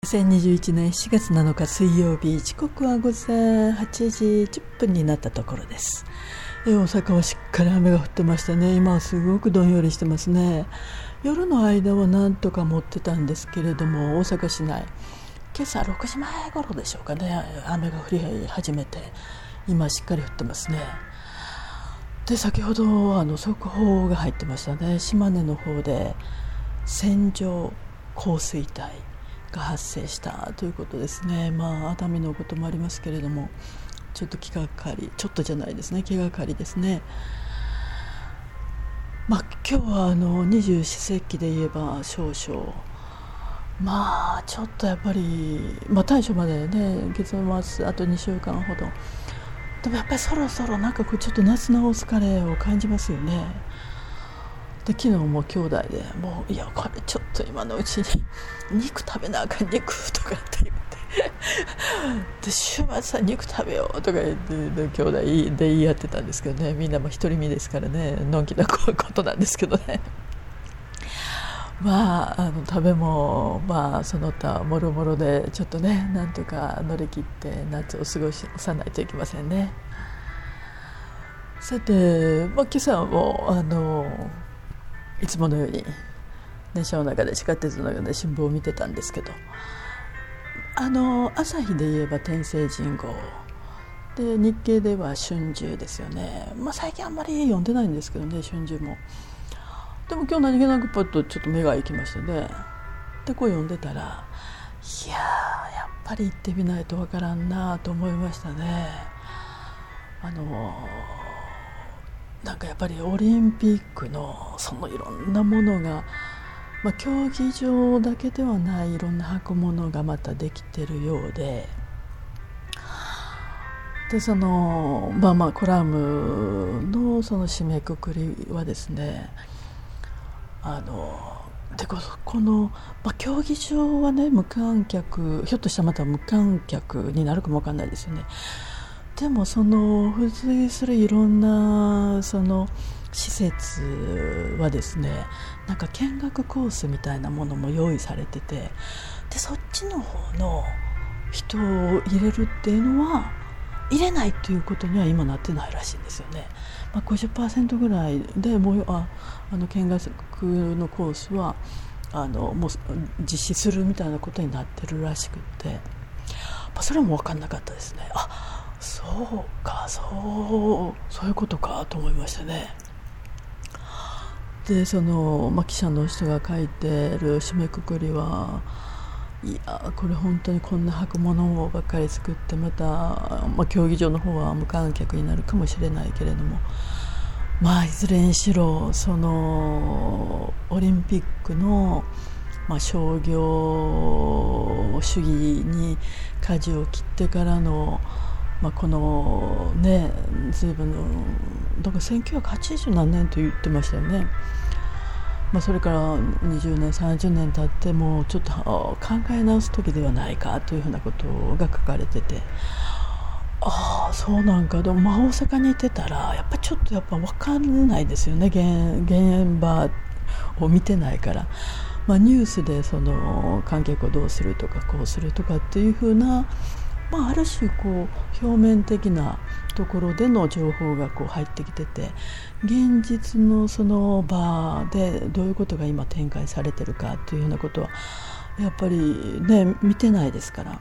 2021年7月7日水曜日、時刻は午前8時10分になったところです。大阪はしっかり雨が降ってましたね。今はすごくどんよりしてますね。夜の間はなんとか持ってたんですけれども、大阪市内今朝6時前頃でしょうかね、雨が降り始めて今しっかり降ってますね。で、先ほど速報が入ってましたね。島根の方で線状降水帯が発生したということですね。熱海のこともありますけれども、ちょっと気がかり、ちょっとじゃないですね、気がかりですね。今日は二十四節気で言えば少々ちょっとやっぱり、大暑までね、月末あと2週間ほどでもやっぱりそろそろなんかちょっと夏のお疲れを感じますよね。で、昨日も兄弟でいやこれちょっと今のうちに肉食べなあかん、肉とかって言ってで、週末は肉食べようとか言ってで兄弟で言い合ってたんですけどね。みんなも独り身ですからね、のんきなことなんですけどね。食べもその他もろもろでちょっとね、なんとか乗り切って夏を過ごさないといけませんね。さて、今朝もいつものように電車の中で、地下鉄の中で新聞を見てたんですけど、朝日で言えば天聖人号で、日経では春秋ですよね。最近あんまり読んでないんですけどね、春秋も。でも今日何気なくパッとちょっと目が行きましてね、で読んでたら、やっぱり行ってみないとわからんなと思いましたね。なんかやっぱりオリンピックのそのいろんなものが、競技場だけではないいろんな箱物がまたできてるようで、そのコラムのその締めくくりはですね、でこの、競技場はね、無観客、ひょっとしたらまた無観客になるかもわかんないですよね。でもその付随するいろんなその施設はですね、なんか見学コースみたいなものも用意されてて、でそっちの方の人を入れるっていうのは入れないということには今なってないらしいんですよね。50% ぐらいでもう見学のコースはもう実施するみたいなことになってるらしくって、それも分かんなかったですね。そうか、そういうことかと思いましたね。で、その、記者の人が書いてる締めくくりは、これ本当にこんな箱物ばっかり作って、また、競技場の方は無観客になるかもしれないけれども、いずれにしろそのオリンピックの、商業主義に舵を切ってからのこのね、随分のだから1980何年と言ってましたよね。それから20年30年経ってもちょっと考え直す時ではないかというふうなことが書かれてて、そうなんか。でも大阪にいてたらやっぱちょっと分かんないですよね、現場を見てないから。ニュースでその観客をどうするとかこうするとかっていうふうな、ある種表面的なところでの情報が入ってきてて、現実のその場でどういうことが今展開されてるかっていうようなことはやっぱりね、見てないですから。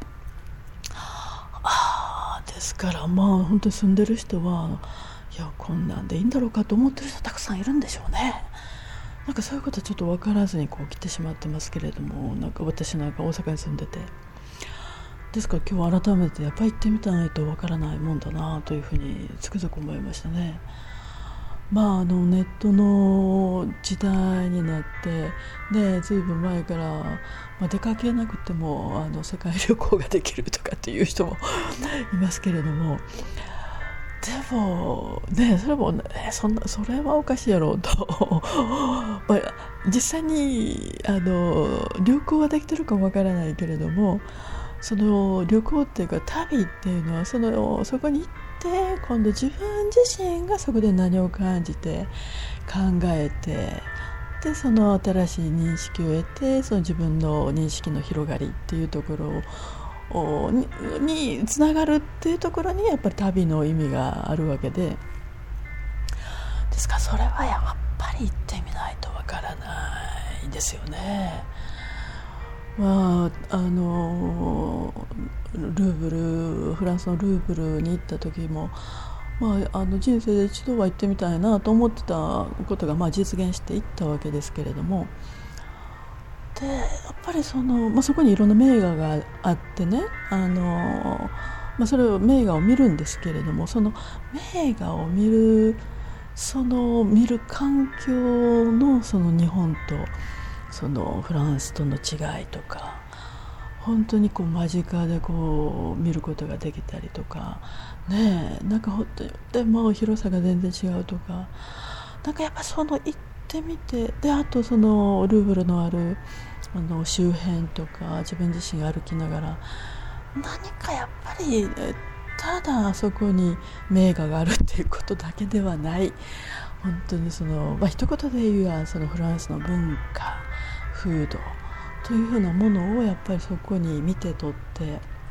ですから本当に住んでる人は、こんなんでいいんだろうかと思ってる人たくさんいるんでしょうね。なんかそういうことはちょっと分からずに来てしまってますけれども、私なんか大阪に住んでて、ですから今日改めてやっぱり行ってみたないとわからないもんだなというふうにつくづく思いましたね。ネットの時代になってね、ずいぶん前から、出かけなくても世界旅行ができるとかっていう人もいますけれども、でもね、それもそれはおかしいやろうと実際に旅行はできてるかもわからないけれども、その旅行っていうか旅っていうのはそこに行って今度自分自身がそこで何を感じて考えててその新しい認識を得て、その自分の認識の広がりっていうところにつながるっていうところにやっぱり旅の意味があるわけで、ですからそれはやっぱり行ってみないとわからないですよね。ルーブル、フランスのルーブルに行った時も、人生で一度は行ってみたいなと思ってたことが実現していったわけですけれども、でやっぱりそこにいろんな名画があってね、それを名画を見るんですけれども、その名画を見る環境のその日本とそのフランスとの違いとか、本当に間近で見ることができたりとかね、なんか本当にでも広さが全然違うとか、なんかやっぱ行ってみて、であとそのルーブルのある周辺とか自分自身が歩きながら、何かやっぱりただそこに名画があるっていうことだけではない、本当に一言で言うそのフランスの文化、風土というふうなものをやっぱりそこに見て取って、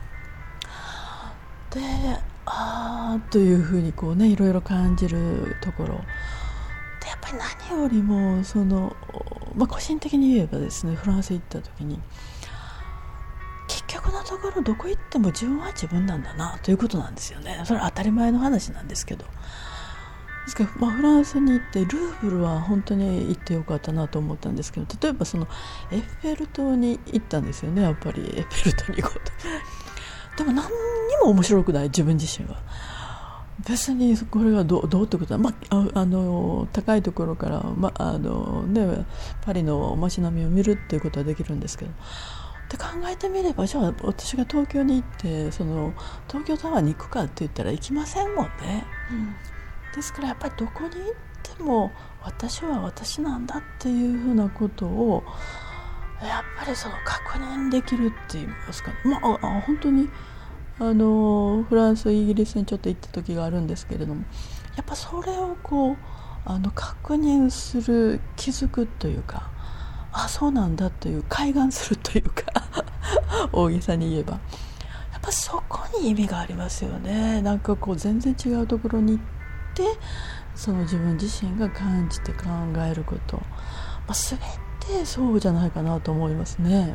でというふうにいろいろ感じるところで、やっぱり何よりも個人的に言えばですね、フランス行った時に結局のところどこ行っても自分は自分なんだなということなんですよね。それは当たり前の話なんですけど、ですから、フランスに行ってルーブルは本当に行ってよかったなと思ったんですけど、例えばエッフェル塔に行ったんですよね。やっぱりエッフェル塔に行こうと。でも何にも面白くない、自分自身は。別にこれがどうってことは、高いところから、パリの街並みを見るっていうことはできるんですけど、って考えてみれば、じゃあ私が東京に行って東京タワーに行くかって言ったら行きませんもんね、ですからやっぱりどこに行っても私は私なんだっていうふうなことをやっぱり確認できるって言いますか、本当にフランス、イギリスにちょっと行った時があるんですけれども、やっぱそれを確認する、気づくというか、そうなんだという開眼するというか大げさに言えばやっぱそこに意味がありますよね。なんか全然違うところに行って自分自身が感じて考えること、全てそうじゃないかなと思いますね。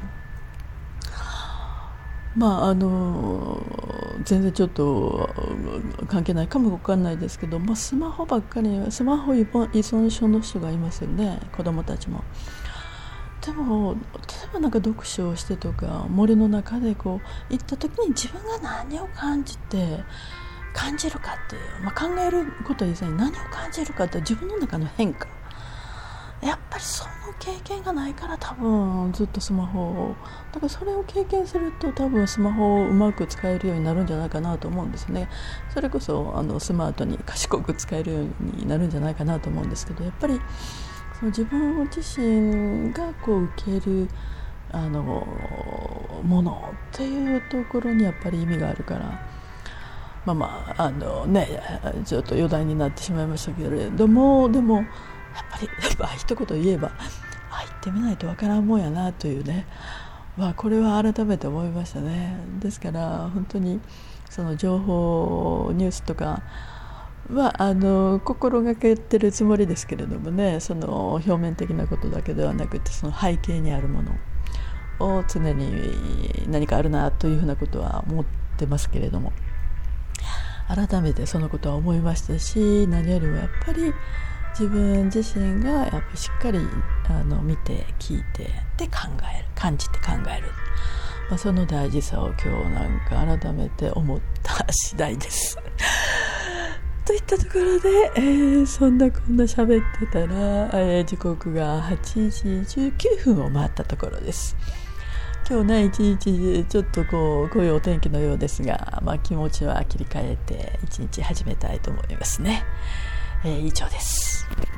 全然ちょっと関係ないかもわかんないですけど、スマホ依存症の人がいますよね、子供たちも。でも例えば読書をしてとか森の中で行った時に自分が何を感じるかっていう、考えること以前に何を感じるかって自分の中の変化、やっぱりその経験がないから多分ずっとスマホを、だからそれを経験すると多分スマホをうまく使えるようになるんじゃないかなと思うんですね。それこそスマートに賢く使えるようになるんじゃないかなと思うんですけど、やっぱり自分自身が受けるものっていうところにやっぱり意味があるから、ちょっと余談になってしまいましたけれども、でもやっぱり一言言えば行ってみないとわからんもんやなというね、これは改めて思いましたね。ですから本当に情報ニュースとかは心がけてるつもりですけれどもね、表面的なことだけではなくて背景にあるものを常に何かあるなというふうなことは思ってますけれども、改めてそのことは思いましたし、何よりもやっぱり自分自身がやっぱりしっかり見て聞いてで考える、感じて考える、その大事さを今日改めて思った次第ですといったところで、そんなこんな喋ってたら、時刻が8時19分を回ったところです。今日ね、一日ちょっとこういうお天気のようですが、気持ちは切り替えて一日始めたいと思いますね。以上です。